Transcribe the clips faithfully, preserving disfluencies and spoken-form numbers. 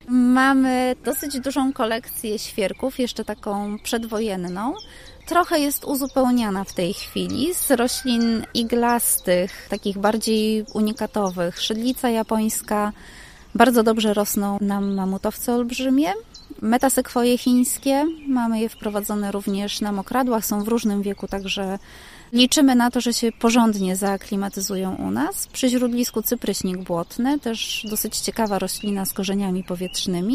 Mamy dosyć dużą kolekcję świerków, jeszcze taką przedwojenną. Trochę jest uzupełniana w tej chwili z roślin iglastych, takich bardziej unikatowych. Szydlica japońska, bardzo dobrze rosną nam mamutowce olbrzymie. Metasekwoje chińskie, mamy je wprowadzone również na mokradłach, są w różnym wieku, także liczymy na to, że się porządnie zaaklimatyzują u nas. Przy źródlisku cypryśnik błotny, też dosyć ciekawa roślina z korzeniami powietrznymi.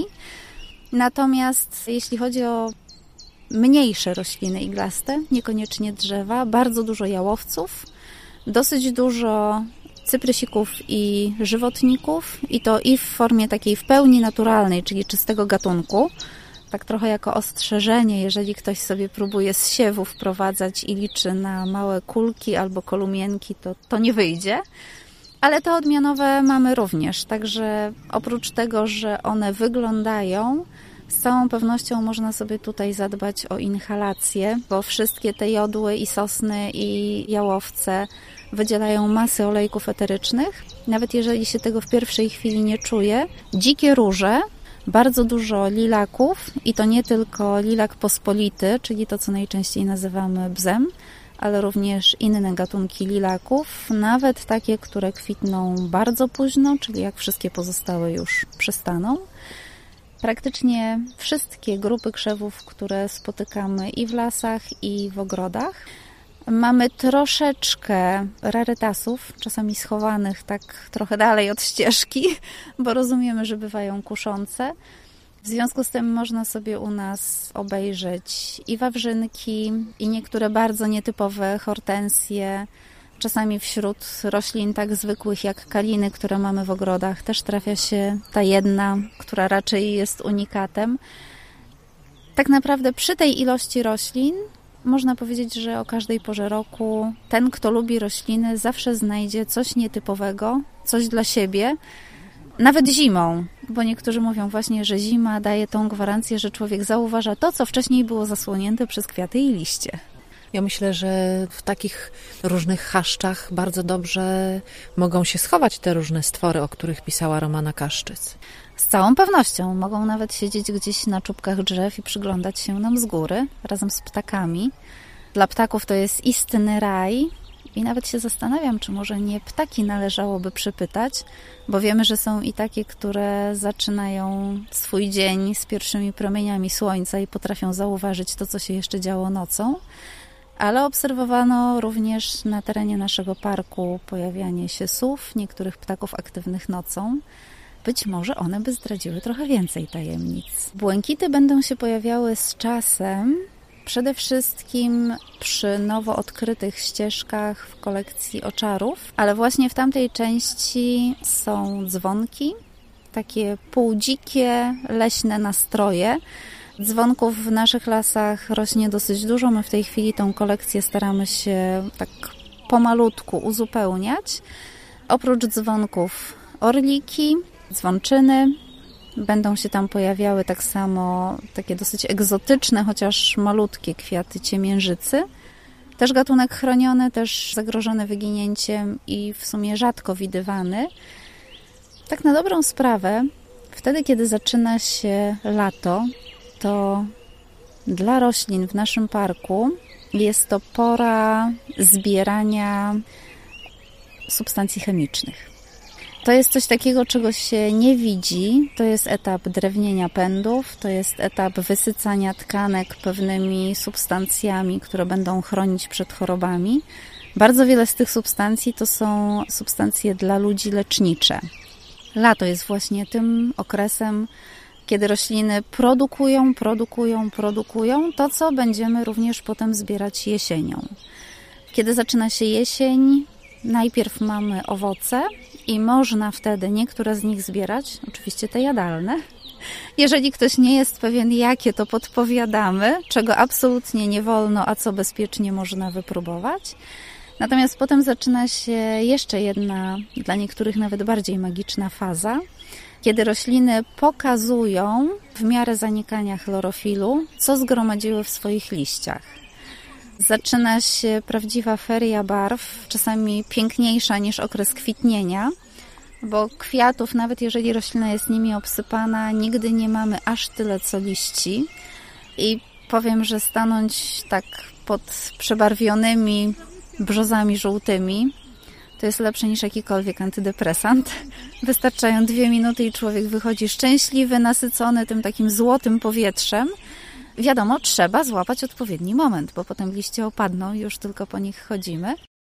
Natomiast jeśli chodzi o mniejsze rośliny iglaste, niekoniecznie drzewa, bardzo dużo jałowców, dosyć dużo cyprysików i żywotników i to i w formie takiej w pełni naturalnej, czyli czystego gatunku. Tak trochę jako ostrzeżenie, jeżeli ktoś sobie próbuje z siewu wprowadzać i liczy na małe kulki albo kolumienki, to to nie wyjdzie. Ale te odmianowe mamy również, także oprócz tego, że one wyglądają, z całą pewnością można sobie tutaj zadbać o inhalację, bo wszystkie te jodły i sosny i jałowce wydzielają masę olejków eterycznych. Nawet jeżeli się tego w pierwszej chwili nie czuje, dzikie róże, bardzo dużo lilaków i to nie tylko lilak pospolity, czyli to, co najczęściej nazywamy bzem, ale również inne gatunki lilaków, nawet takie, które kwitną bardzo późno, czyli jak wszystkie pozostałe już przestaną. Praktycznie wszystkie grupy krzewów, które spotykamy i w lasach, i w ogrodach. Mamy troszeczkę rarytasów, czasami schowanych tak trochę dalej od ścieżki, bo rozumiemy, że bywają kuszące. W związku z tym można sobie u nas obejrzeć i wawrzynki, i niektóre bardzo nietypowe hortensje. Czasami wśród roślin tak zwykłych jak kaliny, które mamy w ogrodach, też trafia się ta jedna, która raczej jest unikatem. Tak naprawdę przy tej ilości roślin można powiedzieć, że o każdej porze roku ten, kto lubi rośliny, zawsze znajdzie coś nietypowego, coś dla siebie, nawet zimą, bo niektórzy mówią właśnie, że zima daje tą gwarancję, że człowiek zauważa to, co wcześniej było zasłonięte przez kwiaty i liście. Ja myślę, że w takich różnych chaszczach bardzo dobrze mogą się schować te różne stwory, o których pisała Romana Kaszczyc. Z całą pewnością. Mogą nawet siedzieć gdzieś na czubkach drzew i przyglądać się nam z góry, razem z ptakami. Dla ptaków to jest istny raj i nawet się zastanawiam, czy może nie ptaki należałoby przypytać, bo wiemy, że są i takie, które zaczynają swój dzień z pierwszymi promieniami słońca i potrafią zauważyć to, co się jeszcze działo nocą. Ale obserwowano również na terenie naszego parku pojawianie się sów, niektórych ptaków aktywnych nocą. Być może one by zdradziły trochę więcej tajemnic. Błękity będą się pojawiały z czasem, przede wszystkim przy nowo odkrytych ścieżkach w kolekcji oczarów, ale właśnie w tamtej części są dzwonki, takie półdzikie, leśne nastroje. Dzwonków w naszych lasach rośnie dosyć dużo. My w tej chwili tą kolekcję staramy się tak pomalutku uzupełniać. Oprócz dzwonków orliki, dzwonczyny. Będą się tam pojawiały tak samo takie dosyć egzotyczne, chociaż malutkie kwiaty ciemiężycy. Też gatunek chroniony, też zagrożony wyginięciem i w sumie rzadko widywany. Tak na dobrą sprawę, wtedy kiedy zaczyna się lato, to dla roślin w naszym parku jest to pora zbierania substancji chemicznych. To jest coś takiego, czego się nie widzi. To jest etap drewnienia pędów, to jest etap wysycania tkanek pewnymi substancjami, które będą chronić przed chorobami. Bardzo wiele z tych substancji to są substancje dla ludzi lecznicze. Lato jest właśnie tym okresem, kiedy rośliny produkują, produkują, produkują to, co będziemy również potem zbierać jesienią. Kiedy zaczyna się jesień, najpierw mamy owoce i można wtedy niektóre z nich zbierać, oczywiście te jadalne. Jeżeli ktoś nie jest pewien, jakie, to podpowiadamy, czego absolutnie nie wolno, a co bezpiecznie można wypróbować. Natomiast potem zaczyna się jeszcze jedna, dla niektórych nawet bardziej magiczna faza, kiedy rośliny pokazują w miarę zanikania chlorofilu, co zgromadziły w swoich liściach. Zaczyna się prawdziwa feria barw, czasami piękniejsza niż okres kwitnienia, bo kwiatów, nawet jeżeli roślina jest nimi obsypana, nigdy nie mamy aż tyle co liści. I powiem, że stanąć tak pod przebarwionymi brzozami żółtymi to jest lepsze niż jakikolwiek antydepresant. Wystarczają dwie minuty i człowiek wychodzi szczęśliwy, nasycony tym takim złotym powietrzem. Wiadomo, trzeba złapać odpowiedni moment, bo potem liście opadną i już tylko po nich chodzimy.